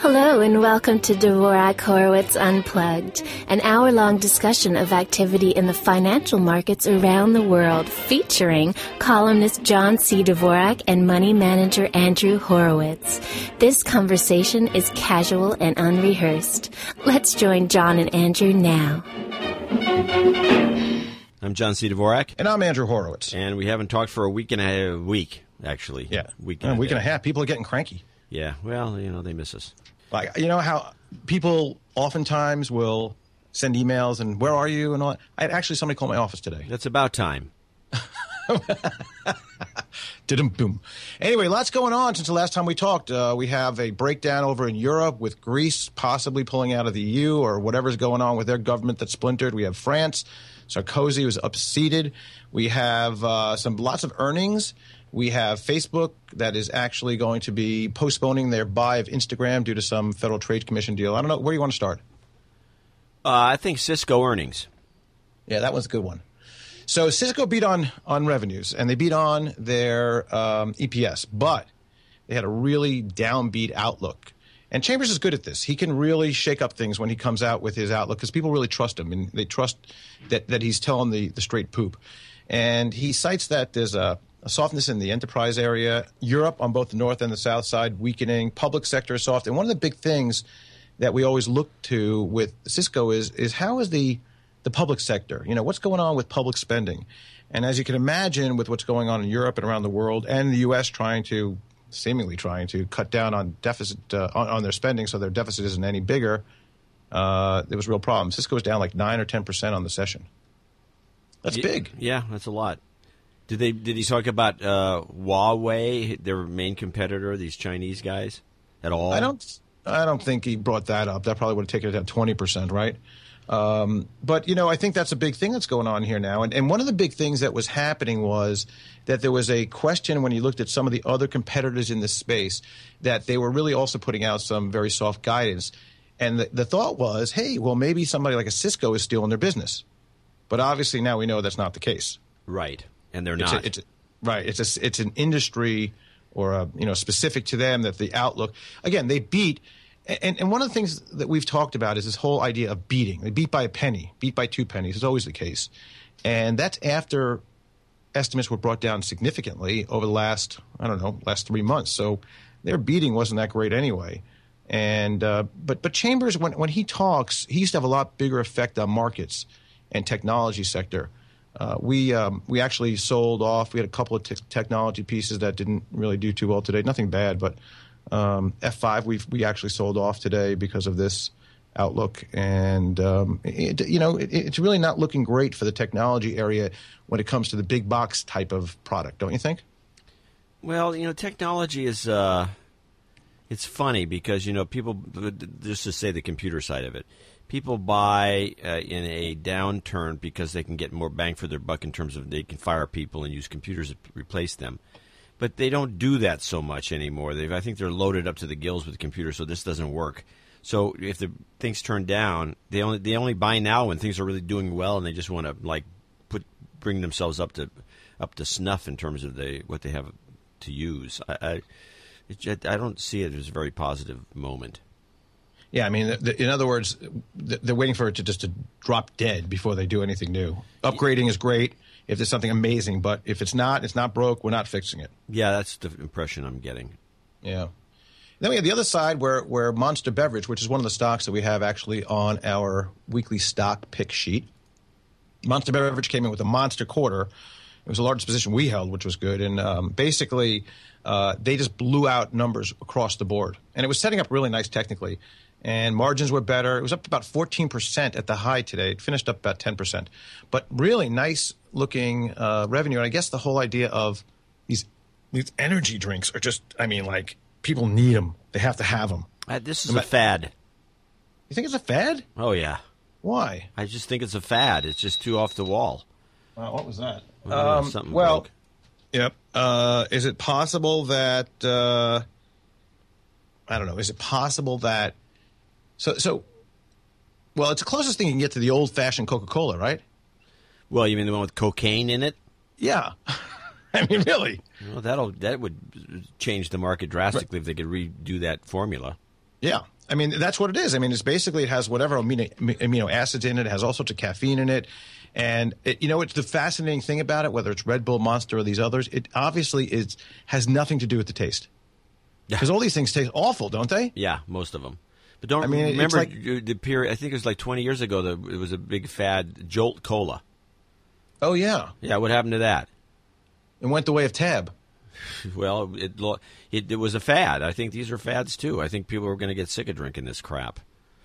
Hello and welcome to Dvorak Horowitz Unplugged, an hour-long discussion of activity in the financial markets around the world, featuring columnist John C. Dvorak and money manager Andrew Horowitz. This conversation is casual and unrehearsed. Let's join John and Andrew now. I'm John C. Dvorak. And I'm Andrew Horowitz. And we haven't talked for a week, actually. Yeah. Week and a half. People are getting cranky. Yeah, well, they miss us. Like, you know how people oftentimes will send emails and where are you and all that? I had actually somebody call my office today. That's about time. Boom. Anyway, lots going on since the last time we talked. We have a breakdown over in Europe with Greece possibly pulling out of the EU or whatever's going on with their government that's splintered. We have France. Sarkozy was upseated. We have lots of earnings. We have Facebook that is actually going to be postponing their buy of Instagram due to some Federal Trade Commission deal. I don't know. Where do you want to start? I think Cisco earnings. Yeah, that one's a good one. So Cisco beat on revenues, and they beat on their EPS, but they had a really downbeat outlook. And Chambers is good at this. He can really shake up things when he comes out with his outlook because people really trust him, and they trust that he's telling the straight poop. And he cites that there's a softness in the enterprise area, Europe on both the north and the south side weakening, public sector is soft. And one of the big things that we always look to with Cisco is how is the public sector? You know, what's going on with public spending? And as you can imagine with what's going on in Europe and around the world and the U.S. seemingly trying to cut down on deficit on their spending so their deficit isn't any bigger, there was real problems. Cisco was down like 9 or 10% on the session. That's big. Yeah, that's a lot. Did he talk about Huawei, their main competitor, these Chinese guys, at all? I don't think he brought that up. That probably would have taken it down 20%, right? But, I think that's a big thing that's going on here now. And one of the big things that was happening was that there was a question when you looked at some of the other competitors in this space that they were really also putting out some very soft guidance. And the thought was, hey, well, maybe somebody like a Cisco is stealing their business. But obviously now we know that's not the case. Right. And they're not. It's an industry or specific to them that the outlook. Again, they beat. And one of the things that we've talked about is this whole idea of beating. They beat by a penny, beat by 2 pennies. It's always the case. And that's after estimates were brought down significantly over the last 3 months. So their beating wasn't that great anyway. And but Chambers, when he talks, he used to have a lot bigger effect on markets and technology sector. We actually sold off. We had a couple of technology pieces that didn't really do too well today. Nothing bad, but F5 we actually sold off today because of this outlook. And it's really not looking great for the technology area when it comes to the big box type of product, don't you think? Well, technology is it's funny because people, just to say the computer side of it. People buy in a downturn because they can get more bang for their buck in terms of they can fire people and use computers to replace them. But they don't do that so much anymore. I think they're loaded up to the gills with computers, so this doesn't work. So if the things turn down, they only buy now when things are really doing well, and they just want to bring themselves up to snuff in terms of what they have to use. I don't see it as a very positive moment. Yeah, I mean, in other words, they're waiting for it to drop dead before they do anything new. Upgrading is great if there's something amazing, but if it's not broke, we're not fixing it. Yeah, that's the impression I'm getting. Yeah. Then we have the other side where Monster Beverage, which is one of the stocks that we have actually on our weekly stock pick sheet. Monster Beverage came in with a monster quarter. It was the largest position we held, which was good. And basically, they just blew out numbers across the board. And it was setting up really nice technically. And margins were better. It was up about 14% at the high today. It finished up about 10%. But really nice-looking revenue. And I guess the whole idea of these energy drinks are just, people need them. They have to have them. This is a fad. You think it's a fad? Oh, yeah. Why? I just think it's a fad. It's just too off the wall. What was that? Something broke. Yep. Is it possible that I don't know. Is it possible that well, it's the closest thing you can get to the old-fashioned Coca-Cola, right? Well, you mean the one with cocaine in it? Yeah. I mean, really. Well, that would change the market drastically if they could redo that formula. Yeah. I mean, that's what it is. I mean, it's basically it has whatever amino acids in it. It has all sorts of caffeine in it. And, it's the fascinating thing about it, whether it's Red Bull, Monster, or these others, it obviously has nothing to do with the taste. Because all these things taste awful, don't they? Yeah, most of them. But don't it's remember like, the period, I think it was like 20 years ago, it was a big fad, Jolt Cola. oh, yeah. Yeah, what happened to that? It went the way of Tab. Well, it was a fad. I think these are fads, too. I think people are going to get sick of drinking this crap.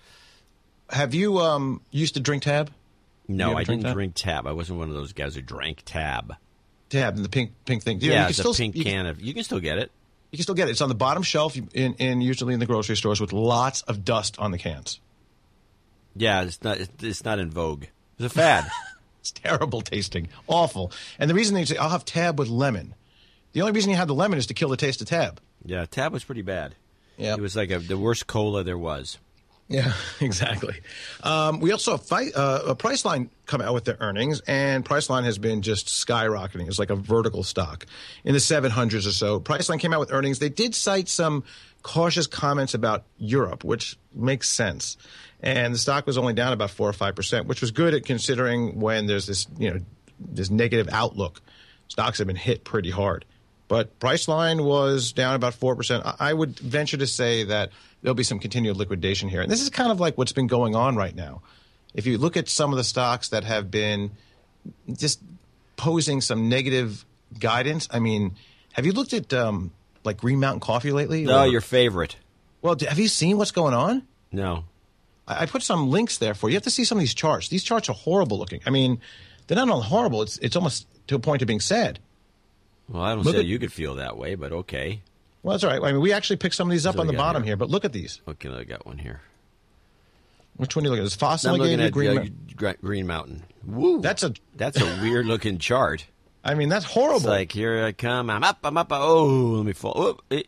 Have you used to drink Tab? No, I didn't drink Tab. I wasn't one of those guys who drank Tab. Tab, the pink thing. Yeah, it's a pink can of. You can still get it. You can still get it. It's on the bottom shelf usually in the grocery stores with lots of dust on the cans. Yeah, it's not in vogue. It's a fad. It's terrible tasting. Awful. And the reason they say, I'll have Tab with lemon. The only reason you have the lemon is to kill the taste of Tab. Yeah, Tab was pretty bad. Yeah. It was like the worst cola there was. Yeah, exactly. We also saw Priceline come out with their earnings, and Priceline has been just skyrocketing. It's like a vertical stock in the 700s or so. Priceline came out with earnings. They did cite some cautious comments about Europe, which makes sense. And the stock was only down about 4 or 5%, which was good at considering when there's this negative outlook. Stocks have been hit pretty hard. But Priceline was down about 4%. I would venture to say that there'll be some continued liquidation here. And this is kind of like what's been going on right now. If you look at some of the stocks that have been just posing some negative guidance, I mean, have you looked at like Green Mountain Coffee lately? No, your favorite. Well, have you seen what's going on? No. I put some links there for you. You have to see some of these charts. These charts are horrible looking. I mean, they're not only horrible, it's almost to a point of being sad. Well, I don't say you could feel that way, but okay. Well, that's all right. I mean, we actually picked some of these up on the bottom here, but look at these. Okay, I got one here. Which one do you look at? Is Fossil I'm looking at Green Mountain. Woo! That's a weird looking chart. I mean, that's horrible. It's like, here I come. I'm up. Oh, let me fall. Oh, it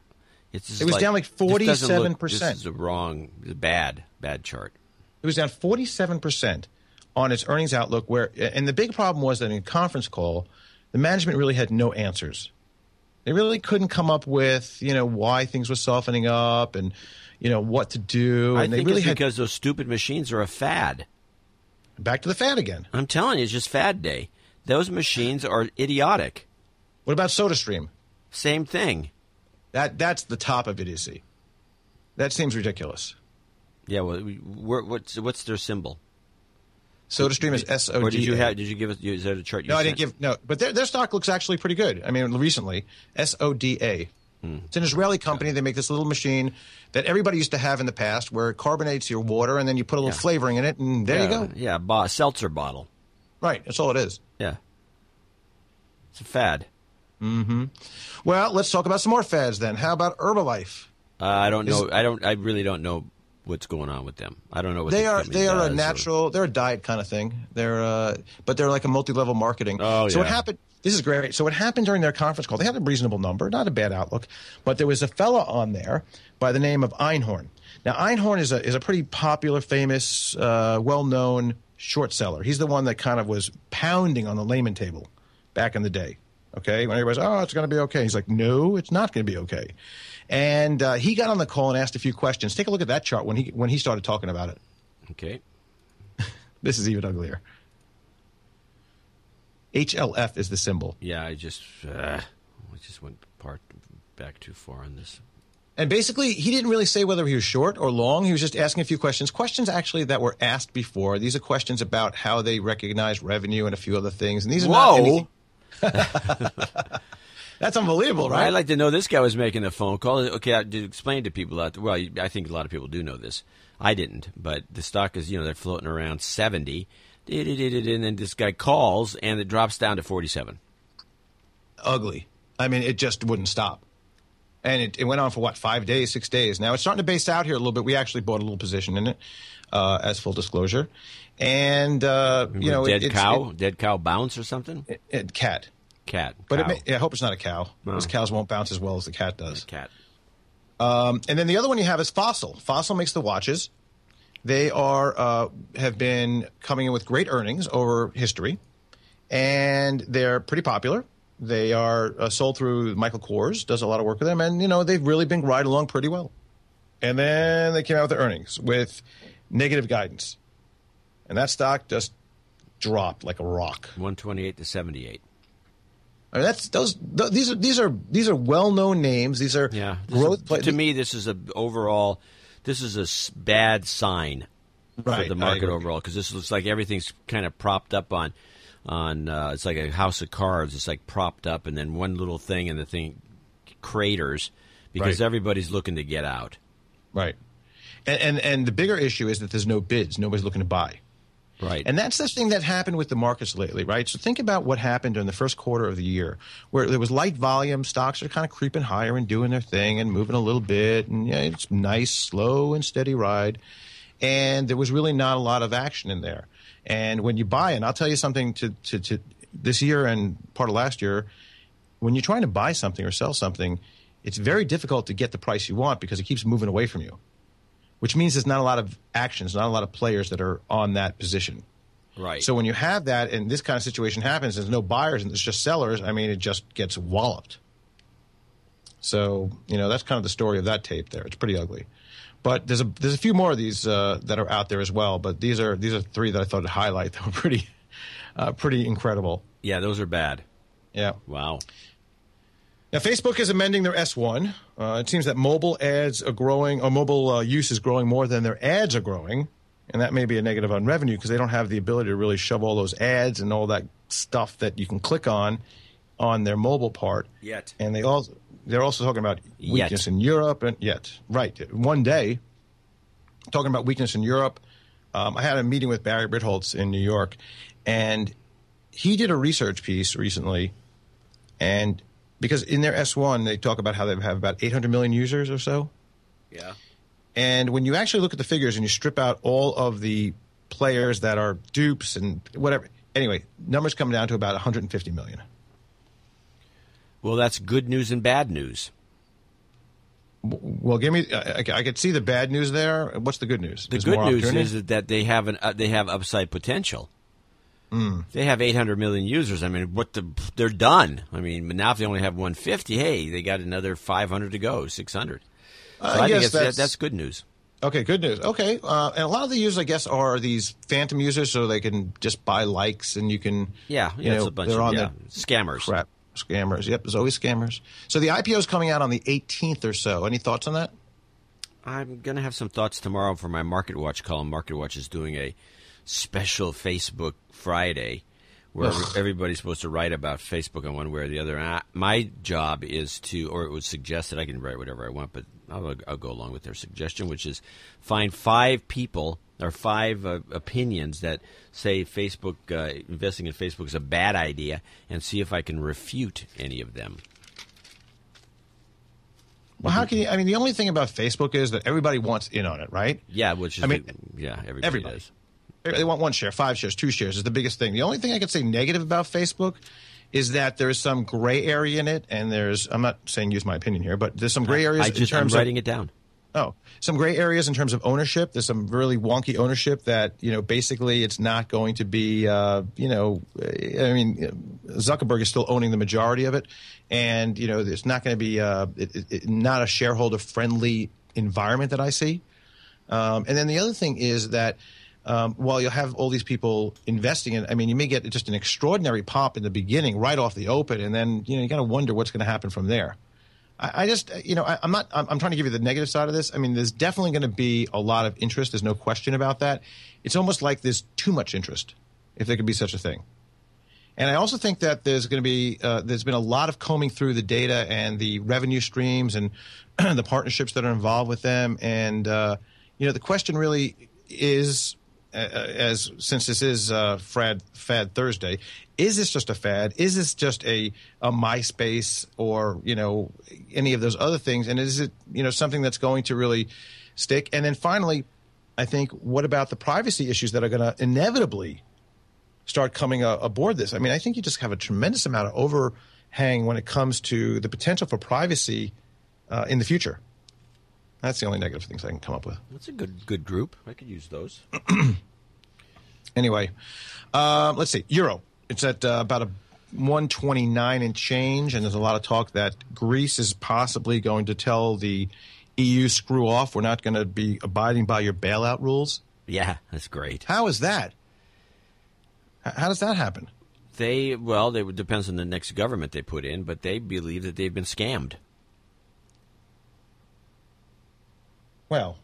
was down like 47%. This is a bad chart. It was down 47% on its earnings outlook. And the big problem was that in a conference call, the management really had no answers. They really couldn't come up with, why things were softening up and, what to do. And I think it's because those stupid machines are a fad. Back to the fad again. I'm telling you, it's just fad day. Those machines are idiotic. What about SodaStream? Same thing. That's the top of idiocy. That seems ridiculous. Yeah, well, what's their symbol? SodaStream is SODA. Or did you give us? Is that a chart? No, I didn't give. No, but their stock looks actually pretty good. I mean, recently, SODA. It's an Israeli company. They make this little machine that everybody used to have in the past, where it carbonates your water, and then you put a little flavoring in it, and there you go. Yeah, seltzer bottle. Right. That's all it is. Yeah. It's a fad. Mm-hmm. Well, let's talk about some more fads then. How about Herbalife? I don't know. I really don't know what's going on with them. I don't know what they are. They are a natural. They're a diet kind of thing. But they're like a multi-level marketing. Oh, so what happened? This is great. So what happened during their conference call? They had a reasonable number, not a bad outlook, but there was a fella on there by the name of Einhorn. Now Einhorn is a pretty popular, famous, well-known short seller. He's the one that kind of was pounding on the Lehman table back in the day. Okay, when everybody's, it's going to be okay. He's like, no, it's not going to be okay. And he got on the call and asked a few questions. Take a look at that chart when he started talking about it. Okay. This is even uglier. HLF is the symbol. Yeah, I just went back too far on this. And basically, he didn't really say whether he was short or long. He was just asking a few questions. Questions actually that were asked before. These are questions about how they recognize revenue and a few other things. And these are not anything. That's unbelievable, right? I'd like to know this guy was making a phone call. Okay, I did explain to people out there. Well, I think a lot of people do know this. I didn't, but the stock is, they're floating around 70. And then this guy calls, and it drops down to 47. Ugly. I mean, it just wouldn't stop. And it went on for, 5 days, 6 days. Now, it's starting to base out here a little bit. We actually bought a little position in it, as full disclosure. And, Dead cow bounce or something? Cat. But I hope it's not a cow, because cows won't bounce as well as the cat does. Cat. And then the other one you have is Fossil. Fossil makes the watches. They have been coming in with great earnings over history, and they're pretty popular. They are sold through Michael Kors, does a lot of work with them, and they've really been riding along pretty well. And then they came out with their earnings with negative guidance. And that stock just dropped like a rock. 128 to 78. I mean, these are well-known names. These are growth. To me, this is a bad sign for the market overall, because this looks like everything's kind of propped up on it's like a house of cards. It's like propped up, and then one little thing, and the thing craters because everybody's looking to get out. Right. And the bigger issue is that there's no bids. Nobody's looking to buy. Right. And that's the thing that happened with the markets lately, right? So think about what happened during the first quarter of the year, where there was light volume. Stocks are kind of creeping higher and doing their thing and moving a little bit. And it's nice, slow and steady ride. And there was really not a lot of action in there. And when you buy, and I'll tell you something to this year and part of last year, when you're trying to buy something or sell something, it's very difficult to get the price you want because it keeps moving away from you, which means there's not a lot of actions, not a lot of players that are on that position. Right. So when you have that and this kind of situation happens, there's no buyers and there's just sellers, I mean, it just gets walloped. So, that's kind of the story of that tape there. It's pretty ugly. But there's a few more of these that are out there as well, but these are three that I thought to highlight that were pretty incredible. Yeah, those are bad. Yeah. Wow. Now, Facebook is amending their S1. It seems that mobile ads are growing, or mobile use is growing more than their ads are growing, and that may be a negative on revenue because they don't have the ability to really shove all those ads and all that stuff that you can click on their mobile part. Yet. And they're also talking about weakness in Europe. And right. One day, talking about weakness in Europe, I had a meeting with Barry Britholtz in New York, and he did a research piece recently, and because in their S1, they talk about how they have about 800 million users or so. Yeah. And when you actually look at the figures and you strip out all of the players that are dupes and whatever, anyway, numbers come down to about 150 million. Well, that's good news and bad news. Well, give me. I could see the bad news there. What's the good news? The good news is that they have upside potential. They have 800 million users. I mean, they're done. I mean, now if they only have 150, hey, they got another 500 to go, 600. So I think that's good news. Okay, good news. Okay, and a lot of the users, I guess, are these phantom users, so they can just buy likes, and you can. Yeah, it's a bunch of scammers. Crap, scammers. Yep, there's always scammers. So the IPO is coming out on the 18th or so. Any thoughts on that? I'm going to have some thoughts tomorrow for my Market Watch column. Market Watch is doing a special Facebook Friday where everybody's supposed to write about Facebook in one way or the other. And my job is or it was suggested, I can write whatever I want, but I'll go along with their suggestion, which is find 5 people or 5 opinions that say Facebook investing in Facebook is a bad idea, and see if I can refute any of them. Well, how can you? I mean, the only thing about Facebook is that everybody wants in on it, right? Yeah, everybody does. They want 1 share, 5 shares, 2 shares is the biggest thing. The only thing I could say negative about Facebook is that there's some gray area in it, and I'm not saying use my opinion here, but there's some gray areas I'm writing it down. Oh, some gray areas in terms of ownership. There's some really wonky ownership that, basically it's not going to be, Zuckerberg is still owning the majority of it. And, it's not going to be not a shareholder-friendly environment that I see. And then the other thing is that while you'll have all these people investing in, you may get just an extraordinary pop in the beginning right off the open, and then, you got to wonder what's going to happen from there. I'm trying to give you the negative side of this. I mean, there's definitely going to be a lot of interest. There's no question about that. It's almost like there's too much interest, if there could be such a thing. And I also think that there's going to be there's been a lot of combing through the data and the revenue streams and the partnerships that are involved with them. And the question really is, since this is Fad Thursday, is this just a fad? Is this just a MySpace or any of those other things? And is it something that's going to really stick? And then finally, I think, what about the privacy issues that are going to inevitably start coming aboard this? I mean, I think you just have a tremendous amount of overhang when it comes to the potential for privacy in the future. That's the only negative things I can come up with. That's a good group. I could use those. Anyway, let's see. Euro. It's at about a 129 and change, and there's a lot of talk that Greece is possibly going to tell the EU screw off. We're not going to be abiding by your bailout rules. Yeah, that's great. How is that? How does that happen? It depends on the next government they put in, but they believe that they've been scammed. Well,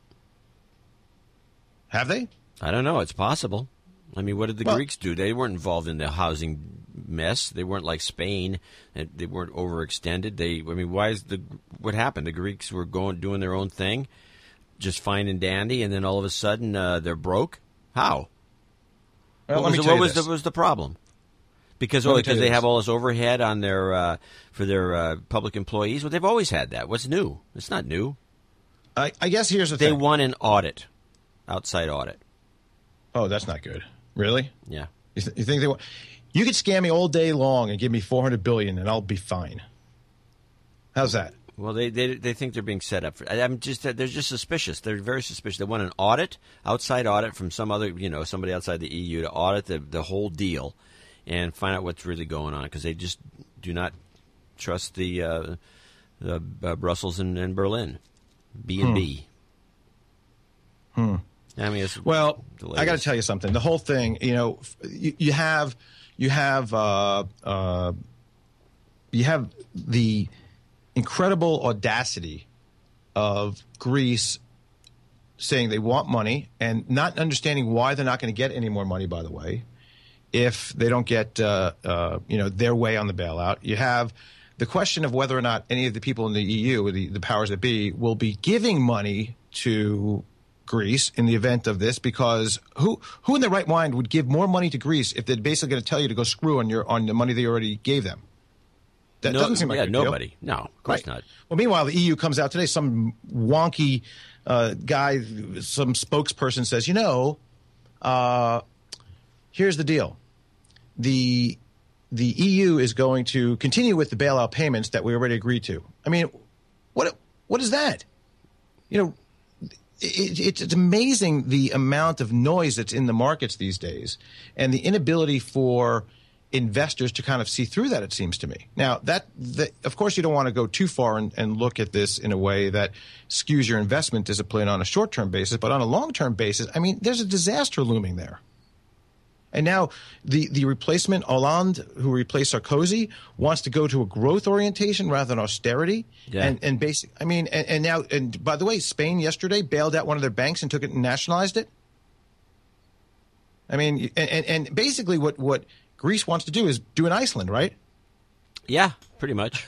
have they? I don't know. It's possible. I mean, what did the Greeks do? They weren't involved in the housing mess. They weren't like Spain. They weren't overextended. What happened? The Greeks were doing their own thing, just fine and dandy, and then all of a sudden they're broke. How? Well, what was the problem? Because they have all this overhead on their for their public employees. Well, they've always had that. What's new? It's not new. I guess here's the thing. They won an audit, outside audit. Oh, that's not good. Really? Yeah. You think they want? You could scam me all day long and give me $400 billion, and I'll be fine. How's that? Well, they think they're being set up for. They're just suspicious. They're very suspicious. They want an audit, outside audit from somebody outside the EU to audit the whole deal and find out what's really going on, because they just do not trust the Brussels and Berlin, B&B. I mean, I got to tell you something. The whole thing, you have the incredible audacity of Greece saying they want money and not understanding why they're not going to get any more money, by the way, if they don't get their way on the bailout. You have the question of whether or not any of the people in the EU, the powers that be, will be giving money to Greece in the event of this, because who in their right mind would give more money to Greece if they're basically going to tell you to go screw on the money they already gave them? That doesn't seem like a nobody. Deal. No, of course not. Well, meanwhile, the EU comes out today. Some wonky guy, some spokesperson says, here's the deal. The EU is going to continue with the bailout payments that we already agreed to. I mean, what is that? It's amazing the amount of noise that's in the markets these days, and the inability for investors to kind of see through that, it seems to me. Now, of course, you don't want to go too far and look at this in a way that skews your investment discipline on a short-term basis, but on a long-term basis, I mean, there's a disaster looming there. And now the replacement, Hollande, who replaced Sarkozy, wants to go to a growth orientation rather than austerity. Yeah. And by the way, Spain yesterday bailed out one of their banks and took it and nationalized it. I mean, and basically what Greece wants to do is do in Iceland, right? Yeah, pretty much.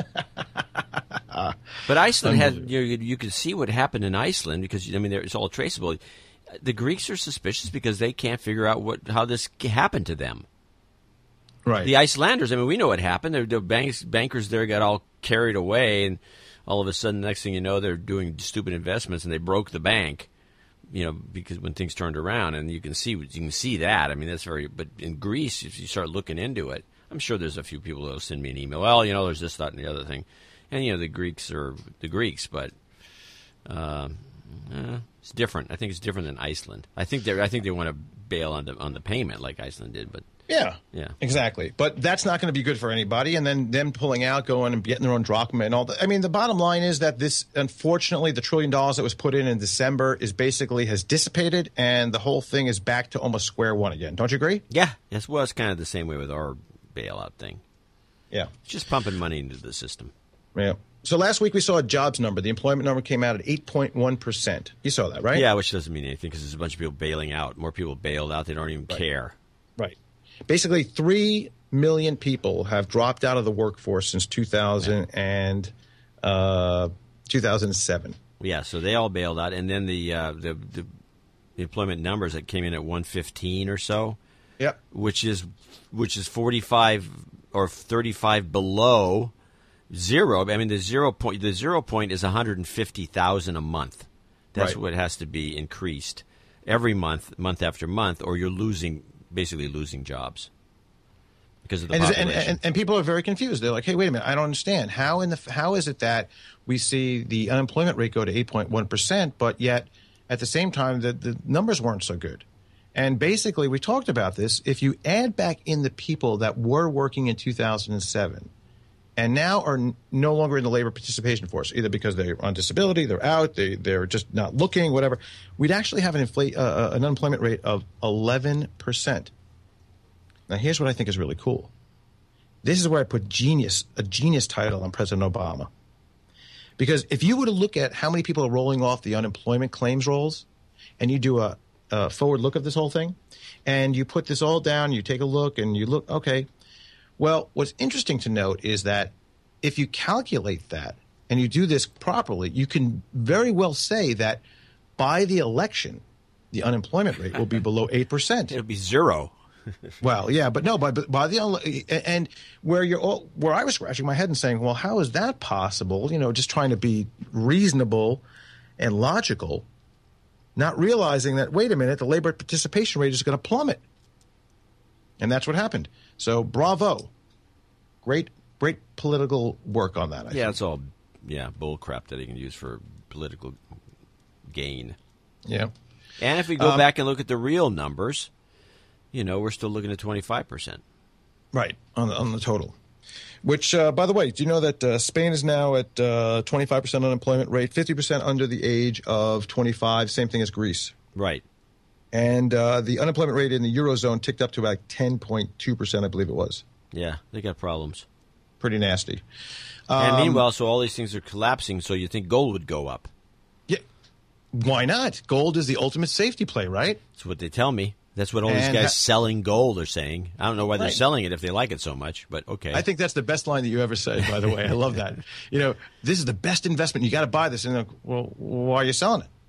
But Iceland had, you could see what happened in Iceland, because it's all traceable. The Greeks are suspicious because they can't figure out how this happened to them. Right. The Icelanders, we know what happened. The bankers there got all carried away, and all of a sudden, next thing you know, they're doing stupid investments, and they broke the bank. Because when things turned around, and you can see that. I mean, that's very. But in Greece, if you start looking into it, I'm sure there's a few people that'll send me an email. Well, there's this, that, and the other thing, and the Greeks are the Greeks, but it's different. I think it's different than Iceland. I think they want to bail on the payment like Iceland did, but. Yeah, exactly. But that's not going to be good for anybody. And then them pulling out, going and getting their own drachma and all that. I mean, the bottom line is that this, unfortunately, the $1 trillion that was put in December has dissipated, and the whole thing is back to almost square one again. Don't you agree? Yeah. Yes, well, it's kind of the same way with our bailout thing. Yeah. It's just pumping money into the system. Yeah. So last week we saw a jobs number. The employment number came out at 8.1%. You saw that, right? Yeah, which doesn't mean anything because there's a bunch of people bailing out. More people bailed out. They don't even care. Right. Basically, 3 million people have dropped out of the workforce since 2007. Yeah, so they all bailed out, and then the employment numbers that came in at 115 or so. Yep. Which is 45 or 35 below zero. I mean, the zero point is 150,000 a month. That's what has to be increased every month after month, or you're basically losing jobs because of the population. And people are very confused. They're like, hey, wait a minute, I don't understand. How is it that we see the unemployment rate go to 8.1%, but yet at the same time the numbers weren't so good? And basically, we talked about this. If you add back in the people that were working in 2007 and now are no longer in the labor participation force, either because they're on disability, they're out, they're just not looking, whatever, we'd actually have an unemployment rate of 11%. Now, here's what I think is really cool. This is where I put a genius title on President Obama. Because if you were to look at how many people are rolling off the unemployment claims rolls, and you do a forward look of this whole thing, and you put this all down, you take a look, and you look, okay. Well, what's interesting to note is that if you calculate that and you do this properly, you can very well say that by the election, the unemployment rate will be below 8%. It'll be zero. Well, yeah, but no, by the and where I was scratching my head and saying, well, how is that possible? You know, just trying to be reasonable and logical, not realizing that, wait a minute, the labor participation rate is going to plummet. And that's what happened. So bravo. Great political work on that, I think. It's all bull crap that he can use for political gain. Yeah. And if we go back and look at the real numbers, you know, we're still looking at 25%. Right, on the total. Which, by the way, do you know that Spain is now at 25% unemployment rate, 50% under the age of 25, same thing as Greece. Right. And the unemployment rate in the Eurozone ticked up to about 10.2%, I believe it was. Yeah, they got problems. Pretty nasty. And meanwhile, so all these things are collapsing, so you think gold would go up. Yeah, why not? Gold is the ultimate safety play, right? That's what they tell me. That's what all these guys selling gold are saying. I don't know why they're Right. selling it if they like it so much, but okay. I think that's the best line that you ever said, by the way. I love that. You know, this is the best investment. You got to buy this. And like, well, why are you selling it?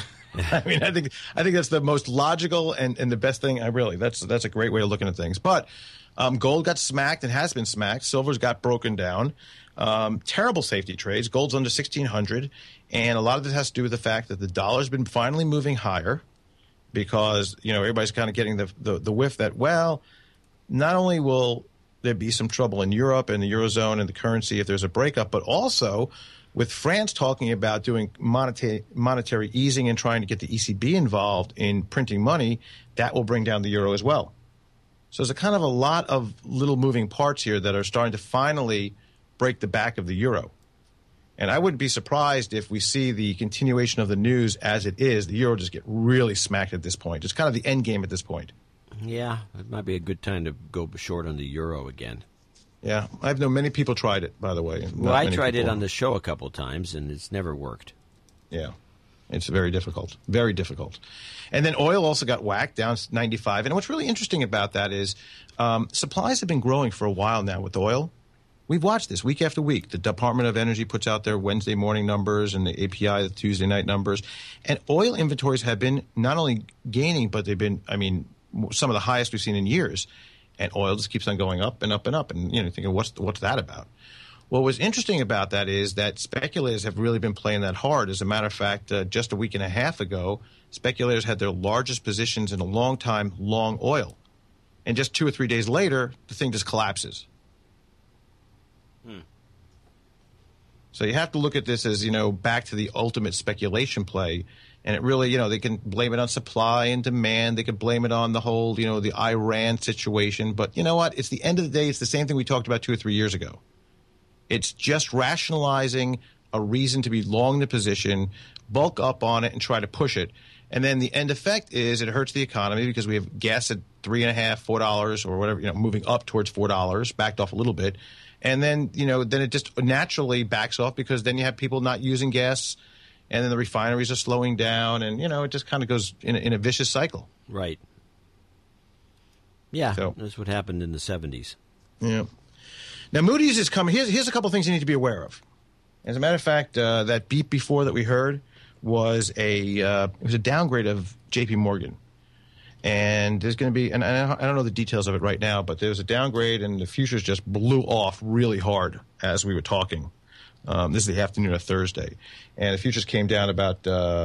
I mean, I think that's the most logical and the best thing. That's a great way of looking at things. But gold got smacked and has been smacked. Silver's got broken down. Terrible safety trades. Gold's under 1,600, and a lot of this has to do with the fact that the dollar's been finally moving higher, because everybody's kind of getting the whiff that, well, not only will there be some trouble in Europe and the Eurozone and the currency if there's a breakup, but also with France talking about doing monetary easing and trying to get the ECB involved in printing money, that will bring down the euro as well. So there's a kind of a lot of little moving parts here that are starting to finally break the back of the euro. And I wouldn't be surprised if we see the continuation of the news as it is, the euro just get really smacked at this point. It's kind of the end game at this point. Yeah, it might be a good time to go short on the euro again. Yeah, I've known many people tried it, by the way. Well, I tried it on the show a couple of times, and it's never worked. Yeah, it's very difficult, very difficult. And then oil also got whacked down 95. And what's really interesting about that is supplies have been growing for a while now with oil. We've watched this week after week. The Department of Energy puts out their Wednesday morning numbers and the API, the Tuesday night numbers. And oil inventories have been not only gaining, but they've been, some of the highest we've seen in years. And oil just keeps on going up and up and up. And, thinking, what's that about? Well, what's interesting about that is that speculators have really been playing that hard. As a matter of fact, just a week and a half ago, speculators had their largest positions in a long time long oil. And just 2 or 3 days later, the thing just collapses. So you have to look at this as, back to the ultimate speculation play. And it really, they can blame it on supply and demand. They can blame it on the whole, the Iran situation. But you know what? It's the end of the day. It's the same thing we talked about 2 or 3 years ago. It's just rationalizing a reason to be long the position, bulk up on it, and try to push it. And then the end effect is it hurts the economy because we have gas at $3.50, $4 or whatever, moving up towards $4, backed off a little bit. And then, then it just naturally backs off because then you have people not using gas, and then the refineries are slowing down, and, it just kind of goes in a vicious cycle. Right. Yeah, so that's what happened in the 70s. Yeah. Now, Moody's is coming. Here's a couple things you need to be aware of. As a matter of fact, that beep before that we heard was a downgrade of J.P. Morgan. And there's going to be, and I don't know the details of it right now, but there was a downgrade, and the futures just blew off really hard as we were talking. This is the afternoon of Thursday, and the futures came down about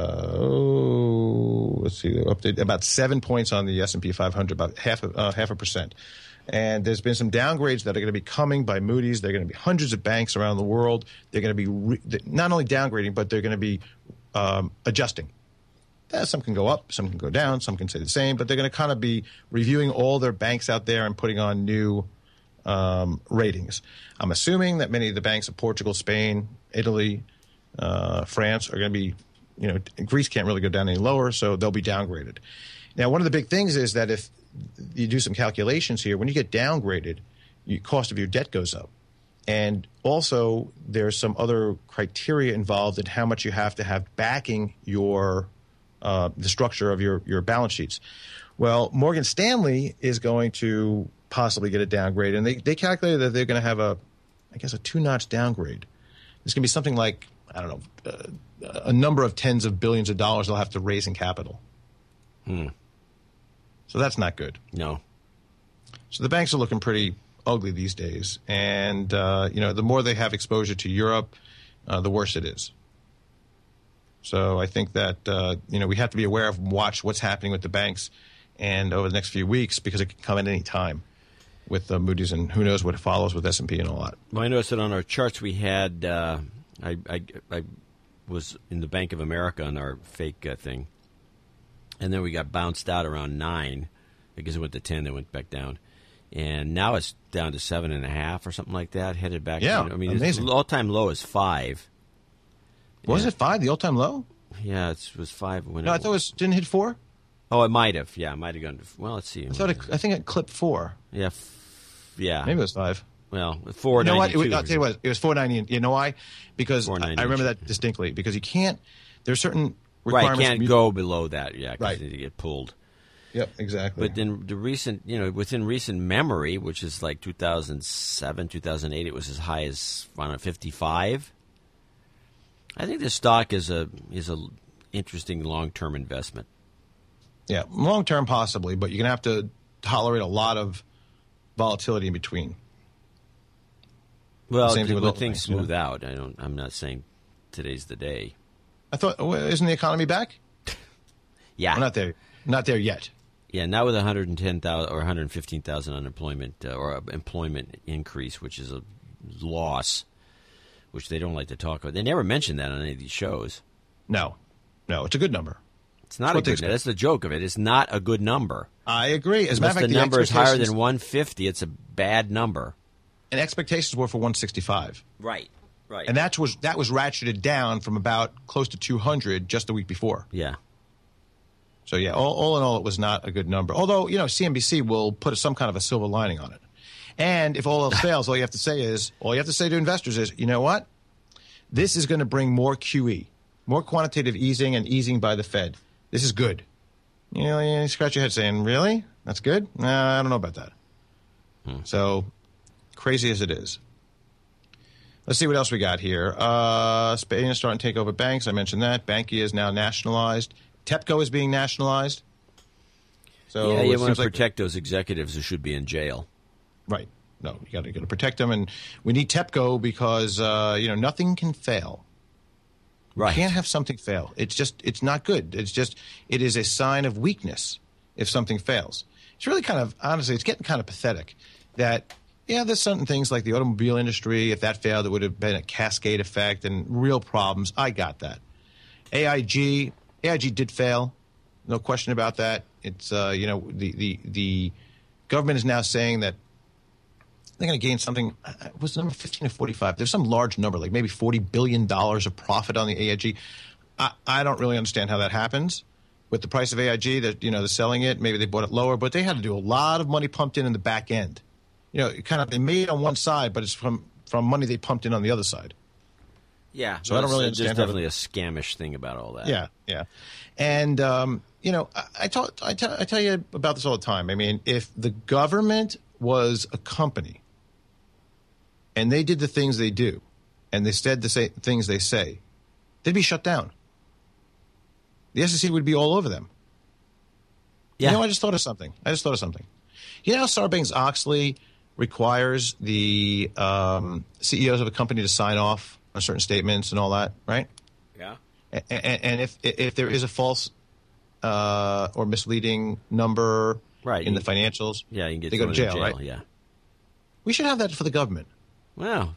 about 7 points on the S&P 500, about half a percent. And there's been some downgrades that are going to be coming by Moody's. They're going to be hundreds of banks around the world. They're going to be not only downgrading, but they're going to be adjusting. Some can go up, some can go down, some can stay the same, but they're going to kind of be reviewing all their banks out there and putting on new ratings. I'm assuming that many of the banks of Portugal, Spain, Italy, France are going to be, Greece can't really go down any lower, so they'll be downgraded. Now, one of the big things is that if you do some calculations here, when you get downgraded, the cost of your debt goes up. And also, there's some other criteria involved in how much you have to have backing your the structure of your balance sheets. Well, Morgan Stanley is going to possibly get a downgrade, and they calculated that they're going to have a 2-notch downgrade. It's going to be something like, I don't know, a number of tens of billions of dollars they'll have to raise in capital. So that's not good. No. So the banks are looking pretty ugly these days, and the more they have exposure to Europe, the worse it is. So I think that we have to be aware of and watch what's happening with the banks, and over the next few weeks, because it can come at any time with Moody's, and who knows what follows with S&P and all that. Well, I noticed that on our charts we had I was in the Bank of America on our fake thing, and then we got bounced out around 9 because it went to 10, then went back down. And now it's down to 7.5 or something like that, headed back. Yeah, amazing. The all-time low is 5. Was it 5, the all-time low? Yeah, it was 5. I thought it didn't hit 4? Oh, it might have. Yeah, it might have gone to, well, let's see. I think it clipped 4. Yeah, yeah. Maybe it was 5. Well, 492. You know what? I'll tell you what. It was 490. You know why? Because I remember that yeah. distinctly. Because you can't, there's certain requirements. Right, can't go below that, yeah, because right. you get pulled. Yep, exactly. But then within recent memory, which is like 2007, 2008, it was as high as, 55. I think this stock is a interesting long-term investment. Yeah, long-term possibly, but you're going to have to tolerate a lot of volatility in between. Well, when things smooth out, I'm not saying today's the day. I thought, isn't the economy back? Yeah. We're not there yet. Yeah, not with 110,000 or 115,000 unemployment or employment increase, which is a loss, which they don't like to talk about. They never mention that on any of these shows. No, it's a good number. It's not a good number. That's the joke of it. It's not a good number. I agree. As a matter of fact, the number is higher than 150, it's a bad number. And expectations were for 165. Right. And that was ratcheted down from about close to 200 just the week before. Yeah. So, yeah, all in all, it was not a good number. Although, CNBC will put some kind of a silver lining on it. And if all else fails, all you have to say to investors is, you know what? This is going to bring more QE, more quantitative easing and easing by the Fed. This is good. You scratch your head saying, really? That's good? Nah, I don't know about that. So, crazy as it is. Let's see what else we got here. Spain is starting to take over banks. I mentioned that. Bankia is now nationalized. TEPCO is being nationalized. So yeah, you want to protect those executives who should be in jail. Right. No, you got to protect them, and we need TEPCO because nothing can fail. Right. You can't have something fail. It's not good. It is a sign of weakness if something fails. It's really honestly, it's getting kind of pathetic that, there's certain things like the automobile industry. If that failed, it would have been a cascade effect and real problems. I got that. AIG did fail. No question about that. It's, the government is now saying that they're going to gain something. Was the number 15 or 45? There's some large number, like maybe $40 billion of profit on the AIG. I don't really understand how that happens with the price of AIG. That they're selling it. Maybe they bought it lower, but they had to do a lot of money pumped in the back end. They made it on one side, but it's from money they pumped in on the other side. Yeah. So I don't really understand. There's definitely a scamish thing about all that. Yeah. And I tell you about this all the time. I mean, if the government was a company and they did the things they do and they said the things they say, they'd be shut down. The SEC would be all over them. Yeah. I just thought of something. You know how Sarbanes-Oxley requires the CEOs of a company to sign off on certain statements and all that, right? Yeah. And if there is a false or misleading number in the financials, you can get they go to jail, right? Yeah. We should have that for the government. Well,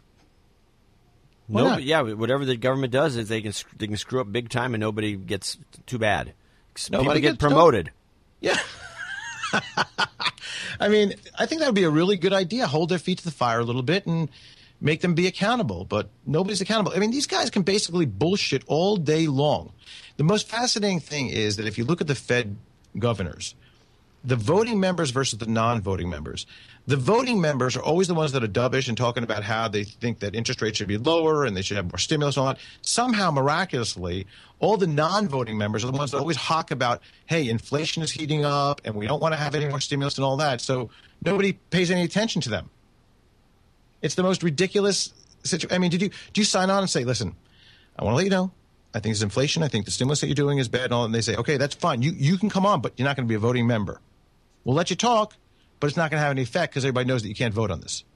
Why not? Yeah, whatever the government does is they can screw up big time and nobody gets too bad. People get promoted. Yeah. I mean, I think that would be a really good idea. Hold their feet to the fire a little bit and make them be accountable. But nobody's accountable. I mean, these guys can basically bullshit all day long. The most fascinating thing is that if you look at the Fed governors, the voting members versus the non-voting members, the voting members are always the ones that are dovish and talking about how they think that interest rates should be lower and they should have more stimulus and all that. Somehow, miraculously, all the non-voting members are the ones that always hawk about, hey, inflation is heating up and we don't want to have any more stimulus and all that. So nobody pays any attention to them. It's the most ridiculous situation. I mean, do you sign on and say, listen, I want to let you know, I think it's inflation. I think the stimulus that you're doing is bad and all. And they say, okay, that's fine. You can come on, but you're not going to be a voting member. We'll let you talk, but it's not going to have any effect because everybody knows that you can't vote on this.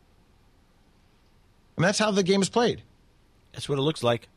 And that's how the game is played. That's what it looks like.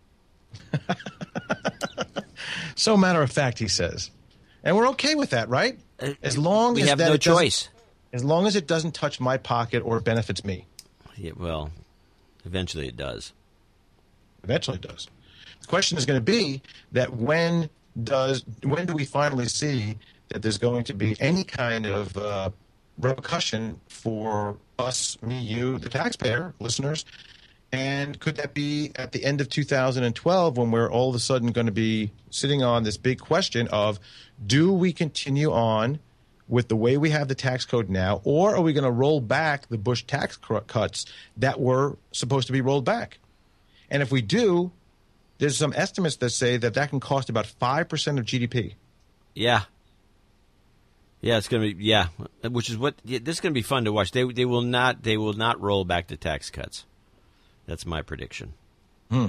So matter of fact, he says. And we're okay with that, right? As long we as have that no it doesn't- choice. As long as it doesn't touch my pocket or benefits me. Yeah, well, eventually it does. Eventually it does. The question is going to be that when do we finally see that there's going to be any kind of repercussion for us, me, you, the taxpayer, listeners, and could that be at the end of 2012 when we're all of a sudden going to be sitting on this big question of do we continue on with the way we have the tax code now, or are we going to roll back the Bush tax cuts that were supposed to be rolled back? And if we do, there's some estimates that say that can cost about 5% of GDP. Yeah. Yeah, it's going to be which is what this is going to be fun to watch. They will not roll back the tax cuts. That's my prediction. I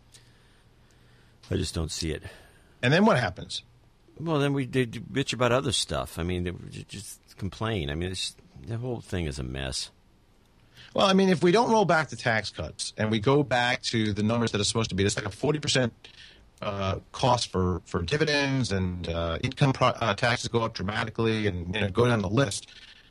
just don't see it. And then what happens? Well, then they bitch about other stuff. I mean, they just complain. I mean, the whole thing is a mess. Well, I mean, if we don't roll back the tax cuts and we go back to the numbers that are supposed to be, it's like a 40% cost for dividends and income taxes go up dramatically and go down the list.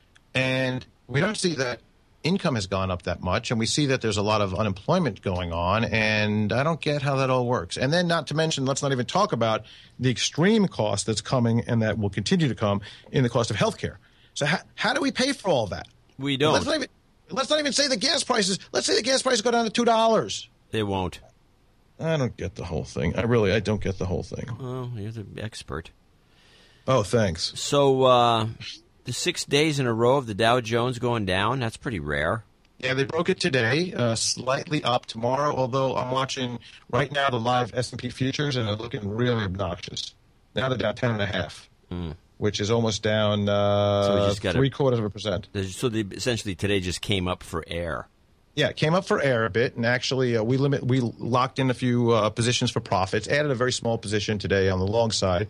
And we don't see that income has gone up that much, and we see that there's a lot of unemployment going on, and I don't get how that all works. And then not to mention, let's not even talk about the extreme cost that's coming and that will continue to come in the cost of healthcare. So how do we pay for all that? We don't. Let's not even say the gas prices. Let's say the gas prices go down to $2. They won't. I don't get the whole thing. I don't get the whole thing. Well, you're the expert. Oh, thanks. So the 6 days in a row of the Dow Jones going down, that's pretty rare. Yeah, they broke it today, slightly up tomorrow, although I'm watching right now the live S&P futures, and they're looking really obnoxious. Now they're down 10.5, which is almost down So we just got 0.75%. So they essentially today just came up for air. Yeah, it came up for air a bit, and actually we locked in a few positions for profits, added a very small position today on the long side,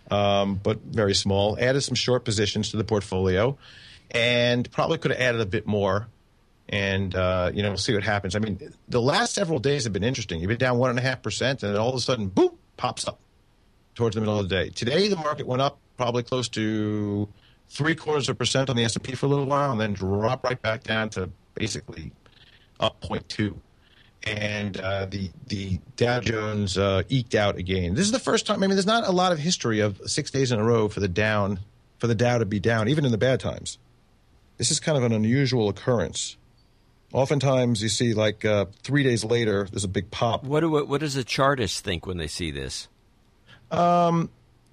but very small, added some short positions to the portfolio, and probably could have added a bit more. And, we'll see what happens. I mean, the last several days have been interesting. You've been down 1.5%, and then all of a sudden, boom, pops up towards the middle of the day. Today, the market went up probably close to 0.75% on the S&P for a little while, and then dropped right back down to basically up 0.2. And the Dow Jones eked out again. This is the first time. I mean, there's not a lot of history of 6 days in a row for the Dow to be down, even in the bad times. This is kind of an unusual occurrence. Oftentimes, you see, 3 days later, there's a big pop. What does the chartist think when they see this? Well,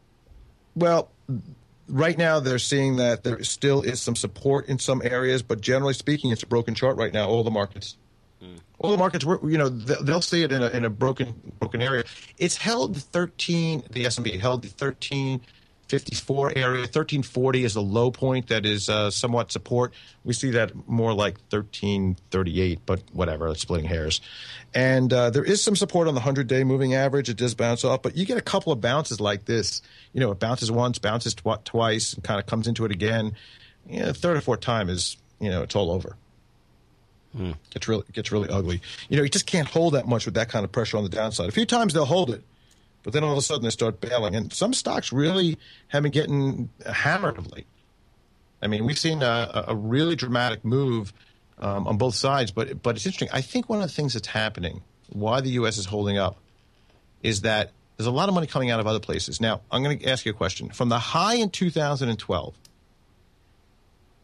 right now they're seeing that there still is some support in some areas, but generally speaking, it's a broken chart right now. All the markets, they'll see it in a broken area. It's held the S&P held the 1354 area. 1340 is the low point that is somewhat support. We see that more like 1338, but whatever, it's splitting hairs. And there is some support on the 100-day moving average. It does bounce off, but you get a couple of bounces like this. It bounces once, bounces twice, and kind of comes into it again. Third or fourth time is, it's all over. It gets really ugly. You just can't hold that much with that kind of pressure on the downside. A few times they'll hold it, but then all of a sudden they start bailing. And some stocks really have been getting hammered of late. I mean, we've seen a really dramatic move on both sides, but it's interesting. I think one of the things that's happening, why the U.S. is holding up, is that there's a lot of money coming out of other places. Now, I'm going to ask you a question. From the high in 2012,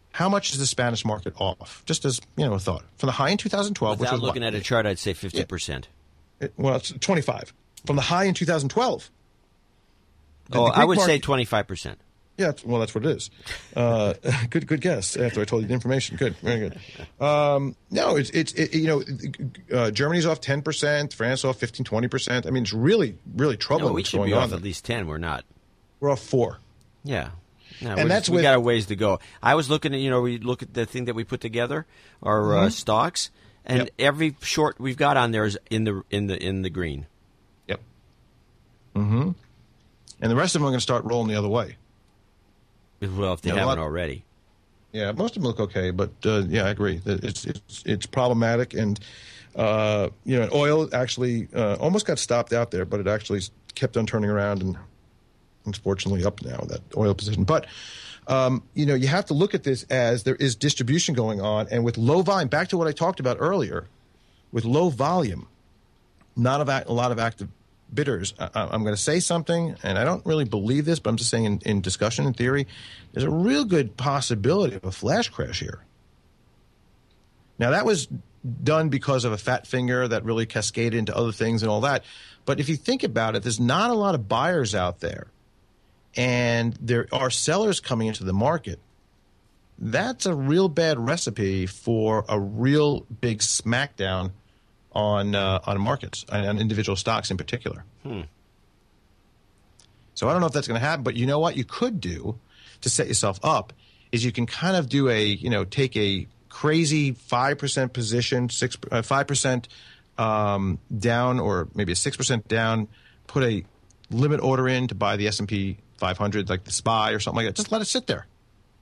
how much is the Spanish market off? Just as a thought. From the high in 2012, Without which was looking at a chart, I'd say 50%. Well, it's 25. From the high in 2012. I would say 25%. Yeah, well, that's what it is. Good guess. After I told you the information, good, very good. No, Germany's off 10%, France off 15-20%. I mean, it's really, really troubling. No, we should be off at least 10. We're not. We're off 4. Yeah. No, and we got a ways to go. I was looking at, we look at the thing that we put together, our stocks, and every short we've got on there is in the green. Yep. Mm-hmm. And the rest of them are going to start rolling the other way. Well, if they haven't already. Yeah, most of them look okay, but I agree. It's problematic, and oil actually almost got stopped out there, but it actually kept on turning around, and it's fortunately up now, that oil position. But you have to look at this as there is distribution going on, and with low volume. Back to what I talked about earlier, with low volume, not a lot of active bidders. I'm going to say something, and I don't really believe this, but I'm just saying in discussion, in theory, there's a real good possibility of a flash crash here. Now, that was done because of a fat finger that really cascaded into other things and all that. But if you think about it, there's not a lot of buyers out there, and there are sellers coming into the market. That's a real bad recipe for a real big smackdown on markets, on individual stocks in particular. So I don't know if that's going to happen, but you know what you could do to set yourself up is you can kind of do take a crazy 5% position, 5% down, or maybe a 6% down, put a limit order in to buy the S&P 500, like the SPY or something like that. Just let it sit there.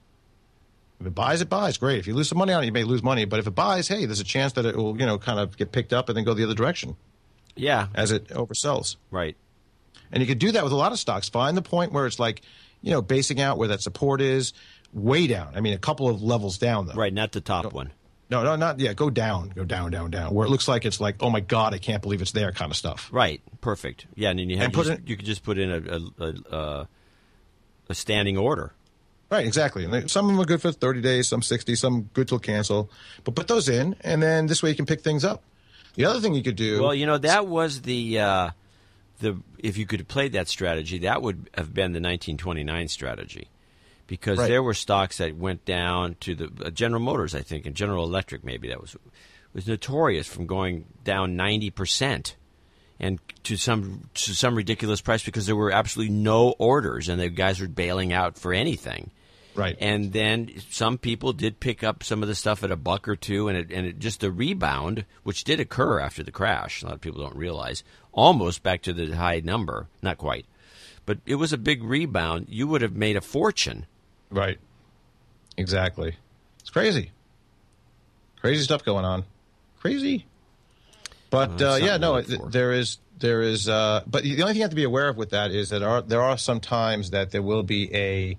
If it buys, it buys. Great. If you lose some money on it, you may lose money. But if it buys, hey, there's a chance that it will, kind of get picked up and then go the other direction. Yeah. As it oversells. Right. And you could do that with a lot of stocks. Find the point where it's like, basing out where that support is, way down. I mean, a couple of levels down, though. Right, not the top one. No, not, go down, down, where it looks like it's like, oh, my God, I can't believe it's there kind of stuff. Right. Perfect. Yeah, and then you could just put in a standing order. Right, exactly. And some of them are good for 30 days, some 60, some good till cancel. But put those in, and then this way you can pick things up. The other thing you could do... Well, that was the if you could have played that strategy, that would have been the 1929 strategy. Because there were stocks that went down to the General Motors, I think, and General Electric maybe, that was notorious from going down 90%. And to some ridiculous price because there were absolutely no orders and the guys were bailing out for anything. Right. And then some people did pick up some of the stuff at $1 or $2, and it just the rebound, which did occur after the crash, a lot of people don't realize, almost back to the high number. Not quite. But it was a big rebound. You would have made a fortune. Right. Exactly. It's crazy. Crazy stuff going on. Crazy. But there is. But the only thing you have to be aware of with that is that there are some times that there will be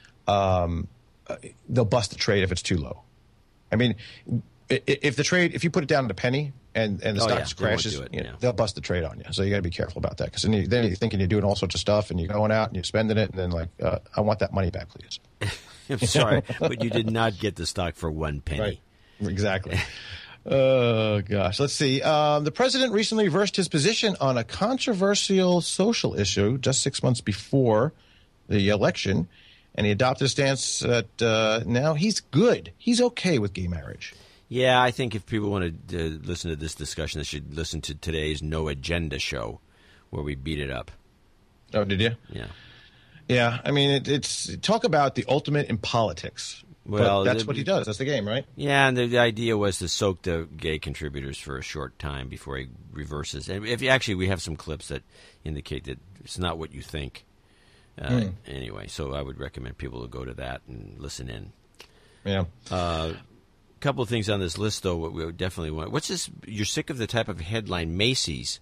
they'll bust the trade if it's too low. I mean, if you put it down to a penny and the stock just crashes, they'll bust the trade on you. So you got to be careful about that because then you're thinking you're doing all sorts of stuff and you're going out and you're spending it and then I want that money back, please. I'm sorry, but you did not get the stock for 1 penny. Right. Exactly. Oh, gosh. Let's see. The president recently reversed his position on a controversial social issue just 6 months before the election, and he adopted a stance that now he's good. He's okay with gay marriage. Yeah, I think if people want to listen to this discussion, they should listen to today's No Agenda show where we beat it up. Oh, did you? Yeah. Yeah, I mean, it's talk about the ultimate in politics. Well, but that's what he does. That's the game, right? Yeah, and the idea was to soak the gay contributors for a short time before he reverses. And we have some clips that indicate that it's not what you think. Anyway, so I would recommend people to go to that and listen in. Yeah. A couple of things on this list, though. What we definitely want. What's this? You're sick of the type of headline, Macy's.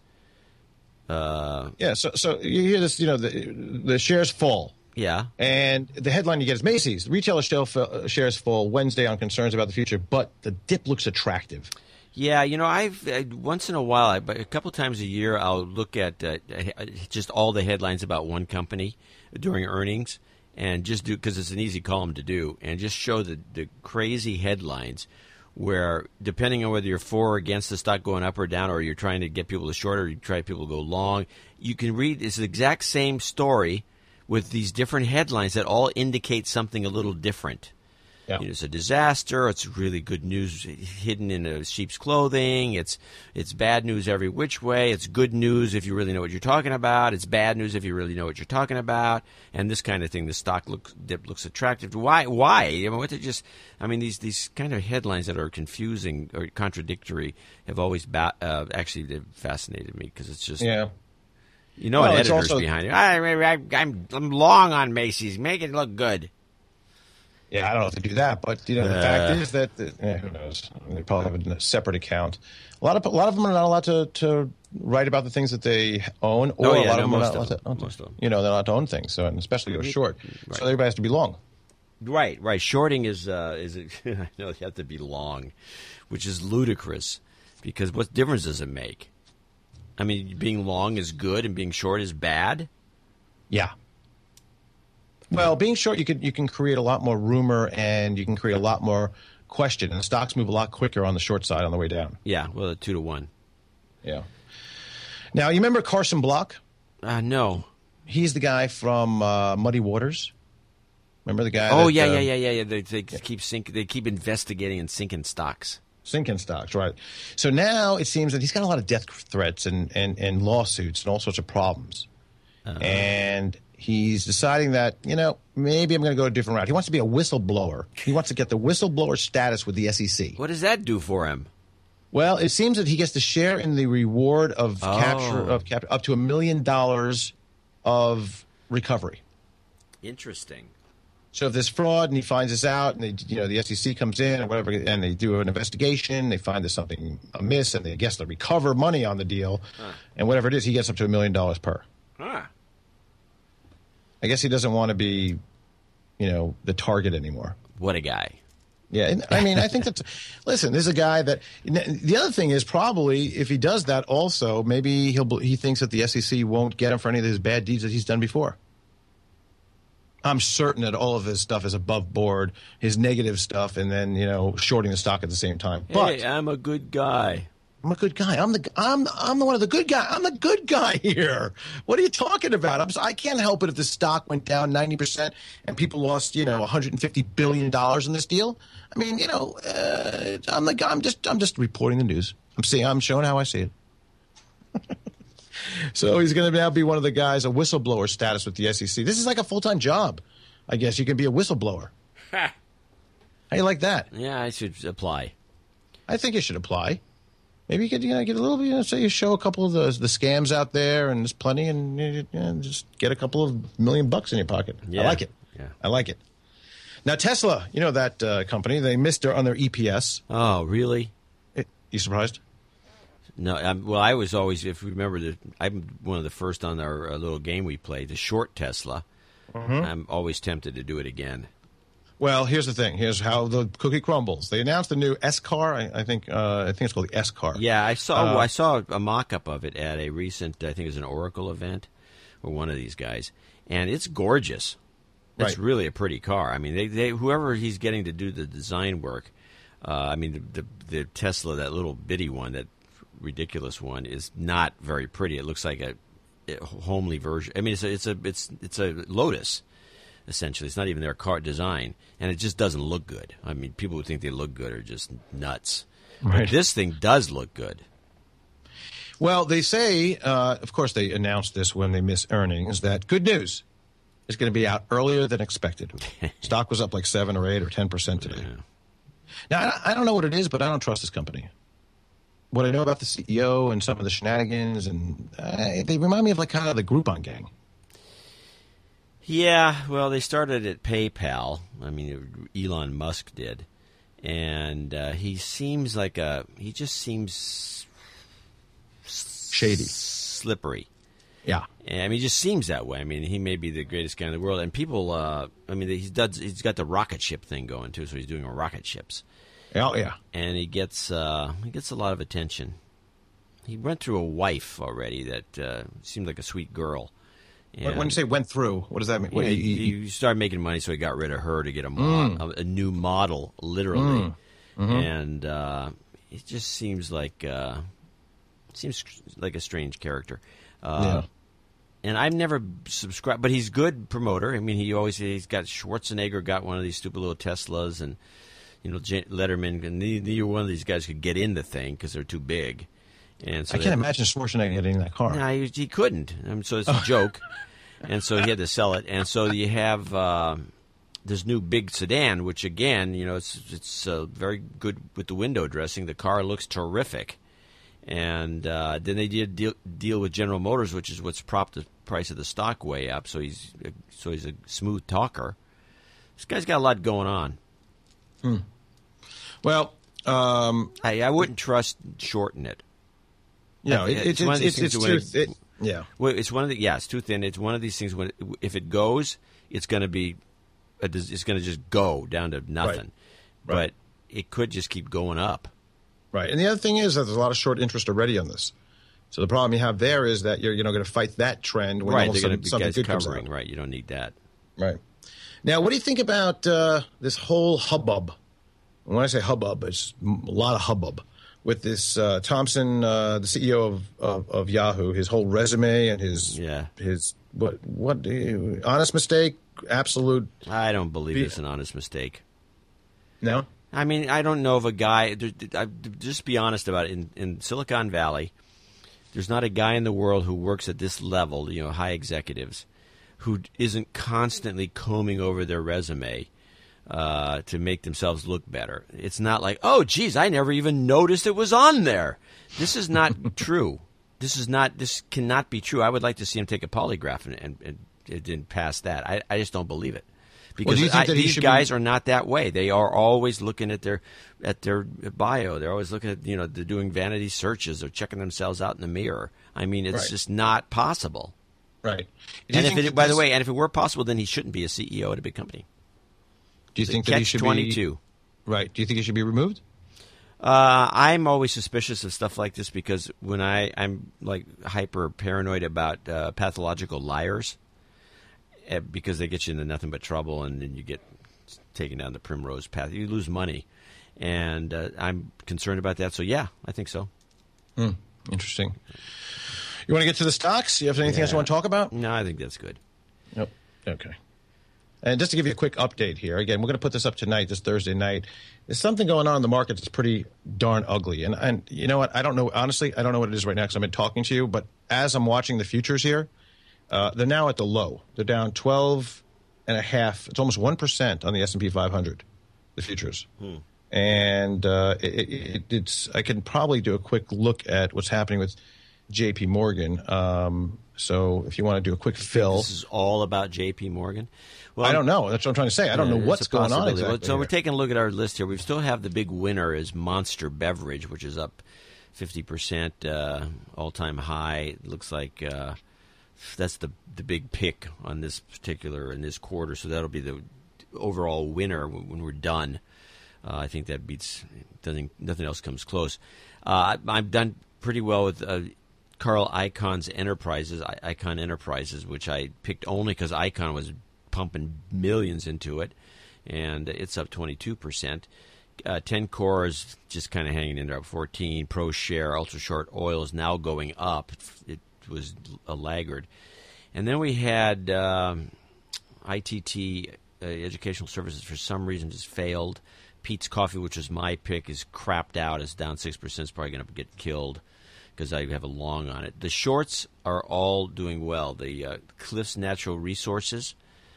Yeah. So you hear this. The shares fall. Yeah. And the headline you get is Macy's. Retailer shares fall Wednesday on concerns about the future, but the dip looks attractive. Yeah, I've once in a while, a couple times a year, I'll look at just all the headlines about one company during earnings, and just do, because it's an easy column to do, and just show the crazy headlines where, depending on whether you're for or against the stock going up or down, or you're trying to get people to short or you try people to go long, you can read it's the exact same story with these different headlines that all indicate something a little different. Yeah. It's a disaster. It's really good news hidden in a sheep's clothing. It's bad news every which way. It's good news if you really know what you're talking about. It's bad news if you really know what you're talking about. And this kind of thing, the stock looks attractive. Why? These kind of headlines that are confusing or contradictory have always actually they've fascinated me, because it's just an editor's also behind it. I'm long on Macy's. Make it look good. Yeah, I don't know if they do that, but the fact is that who knows? They probably have a separate account. A lot of them are not allowed to write about the things that they own, or a lot of them are not allowed to own. Most of them. They're not allowed to own things, so, and especially go short. Right. So everybody has to be long. Right. Shorting is I know you have to be long, which is ludicrous, because what difference does it make? I mean, being long is good and being short is bad. Yeah. Well, being short, you can create a lot more rumor, and you can create a lot more question, and the stocks move a lot quicker on the short side on the way down. Yeah, well, 2-1. Yeah. Now, you remember Carson Block? No. He's the guy from Muddy Waters. Remember the guy? Oh, yeah. They keep investigating and sinking stocks. Sinking stocks, right. So now it seems that he's got a lot of death threats and lawsuits and all sorts of problems. And he's deciding that, maybe I'm going to go a different route. He wants to be a whistleblower. He wants to get the whistleblower status with the SEC. What does that do for him? Well, it seems that he gets to share in the reward of capture up to $1 million of recovery. Interesting. So if there's fraud and he finds this out, and the SEC comes in or whatever, and they do an investigation, they find there's something amiss, and they guess they recover money on the deal, and whatever it is, he gets up to $1 million per. I guess he doesn't want to be, the target anymore. What a guy. Yeah, I think that's – listen, there's a guy that – the other thing is, probably if he does that also, maybe he thinks that the SEC won't get him for any of his bad deeds that he's done before. I'm certain that all of his stuff is above board, his negative stuff, and then, shorting the stock at the same time. But hey, I'm a good guy. I'm a good guy. I'm the one of the good guy. I'm the good guy here. What are you talking about? I can't help it if the stock went down 90% and people lost, $150 billion in this deal. I mean, I'm the guy. I'm just reporting the news. I'm showing how I see it. So he's going to now be one of the guys, a whistleblower status with the SEC. This is like a full-time job. I guess you can be a whistleblower. How do you like that? Yeah, I should apply. I think you should apply. Maybe you could get a little bit, say you show a couple of the scams out there, and there's plenty, and just get a couple of $1 million in your pocket. Yeah. I like it. Yeah. I like it. Now, Tesla, that company, they missed on their EPS. Oh, really? You surprised? No. I was always, if you remember, I'm one of the first on our little game we played, to short Tesla. Mm-hmm. I'm always tempted to do it again. Well, here's the thing. Here's how the cookie crumbles. They announced the new S car. I think it's called the S car. Yeah, I saw a mock-up of it at a recent, I think it was an Oracle event, or one of these guys, and it's gorgeous. It's really a pretty car. I mean, they whoever he's getting to do the design work. The Tesla, that little bitty one, that ridiculous one, is not very pretty. It looks like a homely version. I mean, it's a Lotus. Essentially, it's not even their car design, and it just doesn't look good. I mean, people who think they look good are just nuts. Right. But this thing does look good. Well, they say, of course, they announced this when they missed earnings, that good news is going to be out earlier than expected. Stock was up like 7 or 8 or 10% today. Yeah. Now, I don't know what it is, but I don't trust this company. What I know about the CEO and some of the shenanigans, and they remind me of like kind of the Groupon gang. Yeah, well, they started at PayPal. I mean, Elon Musk did. And he seems like he just seems shady, slippery. Yeah. And, I mean, he just seems that way. I mean, he may be the greatest guy in the world. And people, he's got the rocket ship thing going, too, so he's doing rocket ships. Oh, yeah. And he gets a lot of attention. He went through a wife already that seemed like a sweet girl. When you say went through, what does that mean? What, he started making money, so he got rid of her to get a new model, literally. And it just seems like a strange character. And I've never subscribed, but he's good promoter. I mean, he's got Schwarzenegger got one of these stupid little Teslas, and Letterman, and neither one of these guys could get in the thing because they're too big. And so I can't imagine Schwarzenegger getting in that car. No, he couldn't. So it's a joke, and so he had to sell it. And so you have this new big sedan, which again, it's very good with the window dressing. The car looks terrific. And then they did deal with General Motors, which is what's propped the price of the stock way up. So he's a smooth talker. This guy's got a lot going on. Well, I wouldn't trust shorting it. It's one of these things. It's too thin. It's one of these things. If it goes, it's going to just go down to nothing. Right. But it could just keep going up. Right, and the other thing is that there's a lot of short interest already on this. So the problem you have there is that you're going to fight that trend when all of a sudden something good comes out. Right, you don't need that. Right. Now, what do you think about this whole hubbub? And when I say hubbub, it's a lot of hubbub with this Thompson, the CEO of Yahoo, his whole resume and his what honest mistake, absolute. I don't believe it's an honest mistake. No. I mean, I don't know of a guy. Just be honest about it. In Silicon Valley, there's not a guy in the world who works at this level, high executives, who isn't constantly combing over their resume to make themselves look better. It's not like, oh, geez, I never even noticed it was on there. This is not true. This cannot be true. I would like to see him take a polygraph and it didn't pass that. I just don't believe it. Because these guys are not that way. They are always looking at their bio. They're always looking at, they're doing vanity searches. They're checking themselves out in the mirror. I mean, it's just not possible. Right. And if it were possible, then he shouldn't be a CEO at a big company. Do you think that he should be? Catch-22. Right. Do you think he should be removed? I'm always suspicious of stuff like this because when I'm like hyper paranoid about pathological liars. Because they get you into nothing but trouble, and then you get taken down the primrose path. You lose money, and I'm concerned about that. So, yeah, I think so. Interesting. You want to get to the stocks? You have anything else you want to talk about? No, I think that's good. Yep. Okay. And just to give you a quick update here, again, we're going to put this up tonight, this Thursday night. There's something going on in the market that's pretty darn ugly. And you know what? I don't know. Honestly, I don't know what it is right now because I've been talking to you. But as I'm watching the futures here, they're now at the low. They're down 12.5. It's almost 1% on the S&P 500, the futures. And it's. I can probably do a quick look at what's happening with J.P. Morgan. So if you want to do a quick fill. This is all about J.P. Morgan? Well, I don't know. That's what I'm trying to say. I don't know what's going on exactly. So we're taking a look at our list here. We still have the big winner is Monster Beverage, which is up 50%, all-time high. It looks like that's the big pick on this particular in this quarter. So that'll be the overall winner when we're done. I think that beats nothing else comes close. I've done pretty well with Carl Icahn's Icahn Enterprises, which I picked only because Icahn was pumping millions into it, and it's up 22%. 10 Core is just kind of hanging in there at 14. Pro Share, Ultra Short Oil is now going up. It was a laggard. And then we had ITT, Educational Services, for some reason just failed. Pete's Coffee, which was my pick, is crapped out. It's down 6%. It's probably going to get killed because I have a long on it. The shorts are all doing well. The Cliffs Natural Resources,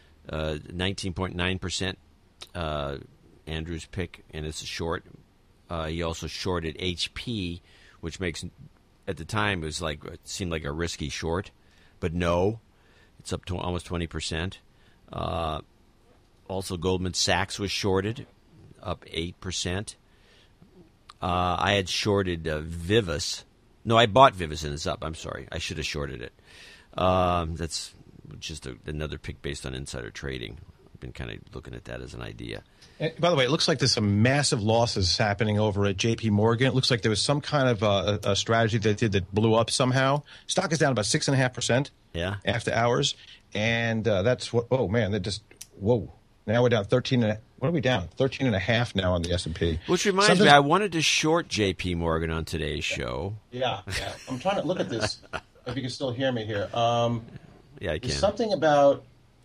19.9%, Andrew's pick, and it's a short. He also shorted HP, which makes, at the time, it seemed like a risky short, but no, it's up to almost 20%. Also, Goldman Sachs was shorted, up 8%. I had shorted Vivus. No, I bought Vivus and it's up. I'm sorry. I should have shorted it. That's just another pick based on insider trading. been kind of looking at that as an idea. And by the way, it looks like there's some massive losses happening over at J.P. Morgan. It looks like there was some kind of a strategy they did that blew up somehow. Stock is down about 6.5%. Yeah. After hours, and that's what. Oh man, that just whoa. Now we're down 13. What are we down? 13.5 now on the S&P. Which reminds me, I wanted to short J.P. Morgan on today's show. Yeah. I'm trying to look at this. If you can still hear me here. Yeah, I can. There's something about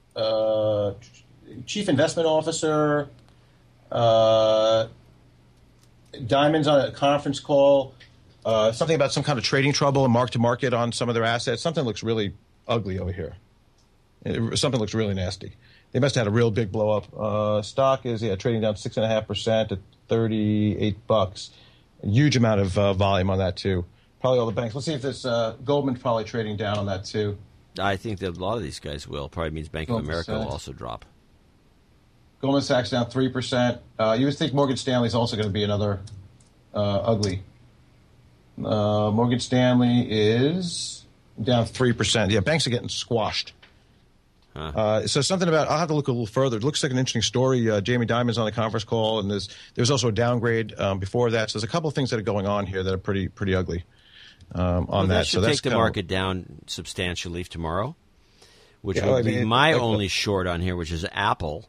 Chief Investment Officer, Diamonds on a conference call, something about some kind of trading trouble and mark-to-market on some of their assets. Something looks really ugly over here. Something looks really nasty. They must have had a real big blow-up. Stock is trading down 6.5% at $38. A huge amount of volume on that, too. Probably all the banks. Let's see if this Goldman's probably trading down on that, too. I think that a lot of these guys will. Probably means Bank of America will also drop. Goldman Sachs down 3%. You would think Morgan Stanley is also going to be another ugly. Morgan Stanley is down 3%. Yeah, banks are getting squashed. Huh. So something about, I'll have to look a little further. It looks like an interesting story. Jamie Dimon's on the conference call, and there's also a downgrade before that. So there's a couple of things that are going on here that are pretty ugly on that. That should so that's take the market down substantially tomorrow, which will be my only short on here, which is Apple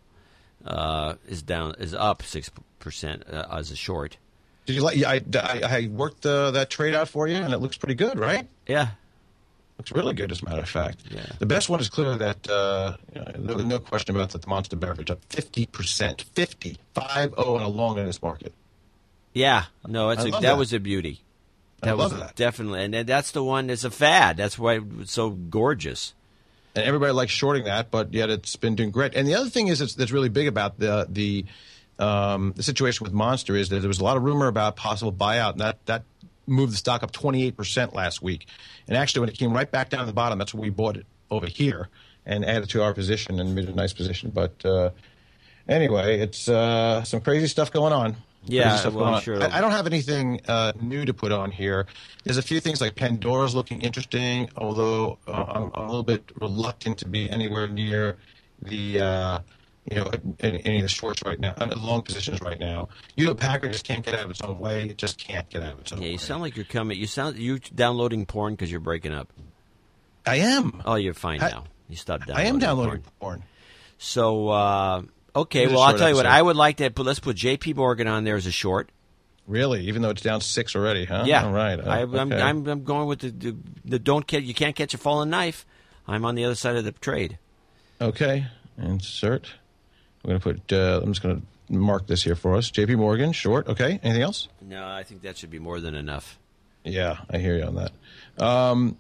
is up 6% as a short. Did you I worked that trade out for you, and it looks pretty good, right? Yeah. Looks really good, as a matter of fact. Yeah. The best one is clearly that, no question about that, the Monster Beverage up 50%, 50 on a long in this market. Yeah, no, that was a beauty. I love that. Definitely, and that's the one that's a fad. That's why it's so gorgeous. And everybody likes shorting that, but yet it's been doing great. And the other thing is that's really big about the situation with Monster is that there was a lot of rumor about possible buyout, and that moved the stock up 28% last week. And actually, when it came right back down to the bottom, that's when we bought it over here and added to our position and made a nice position. But anyway, it's some crazy stuff going on. Yeah, I'm sure. I don't have anything new to put on here. There's a few things like Pandora's looking interesting, although I'm a little bit reluctant to be anywhere near the any of the shorts right now, long positions right now. Packard just can't get out of its own way. It just can't get out of its own way. Yeah, you sound like you're downloading porn because you're breaking up. I am. Oh, you're fine now. You stopped downloading. I am downloading porn. So, okay, well, I'll tell you what. I would like to let's put J.P. Morgan on there as a short. Really, even though it's down 6 already, huh? Yeah. All right. I'm going with the you can't catch a falling knife. I'm on the other side of the trade. Okay. Insert. I'm going to put. I'm just going to mark this here for us. J.P. Morgan, short. Okay. Anything else? No, I think that should be more than enough. Yeah, I hear you on that.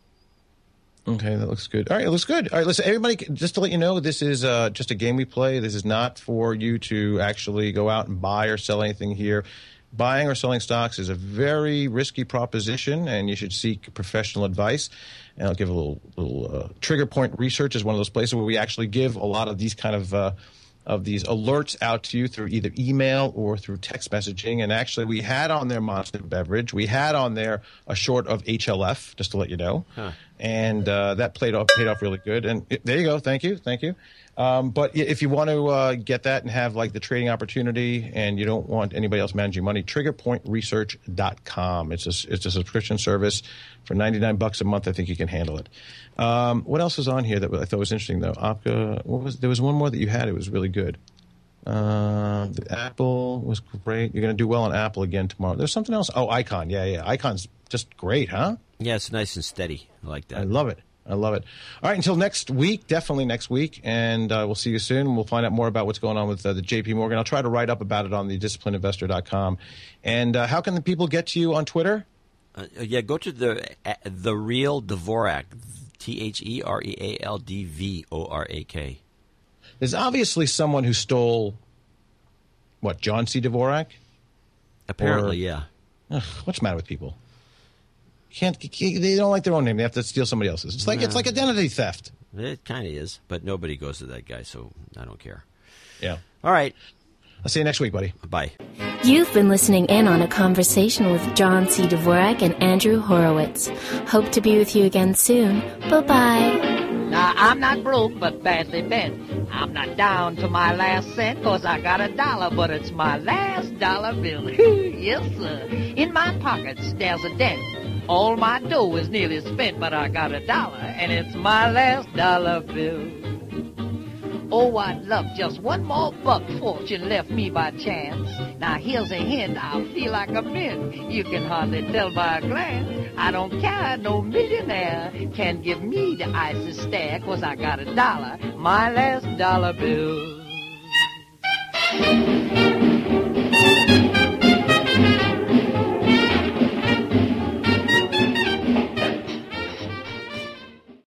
Okay, that looks good. All right, it looks good. All right, listen, everybody, just to let you know, this is just a game we play. This is not for you to actually go out and buy or sell anything here. Buying or selling stocks is a very risky proposition, and you should seek professional advice. And I'll give a little Trigger Point Research is one of those places where we actually give a lot of these kind of these alerts out to you through either email or through text messaging. And actually, we had on there Monster Beverage. We had on there a short of HLF, just to let you know. Huh. And that paid off really good. And there you go. Thank you. But if you want to get that and have like the trading opportunity and you don't want anybody else managing money, triggerpointresearch.com. It's a subscription service for $99 a month. I think you can handle it. What else was on here that I thought was interesting though? Opca, there was one more that you had. It was really good. The Apple was great. You're going to do well on Apple again tomorrow. There's something else. Oh, Icon. Yeah. Icon's just great, huh? Yeah, it's nice and steady. I like that. I love it. All right, until next week, definitely next week, and we'll see you soon. We'll find out more about what's going on with the J.P. Morgan. I'll try to write up about it on the disciplinedinvestor.com. And how can the people get to you on Twitter? Go to the Real Dvorak, TheRealdVorak. There's obviously someone who stole, John C. Dvorak? Apparently, yeah. What's the matter with people? They don't like their own name. They have to steal somebody else's. It's like identity theft. It kind of is, but nobody goes to that guy, so I don't care. Yeah. All right. I'll see you next week, buddy. Bye. You've been listening in on a conversation with John C. Dvorak and Andrew Horowitz. Hope to be with you again soon. Bye-bye. Now, I'm not broke, but badly bent. I'm not down to my last cent, 'cause I got $1, but it's my last dollar bill. Yes, sir. In my pockets, there's a dent. All my dough is nearly spent, but I got $1, and it's my last dollar bill. Oh, I'd love just one more buck fortune left me by chance. Now here's a hint, I'll feel like a mint. You can hardly tell by a glance. I don't care, no millionaire can give me the icy stare, 'cause I got $1, my last dollar bill.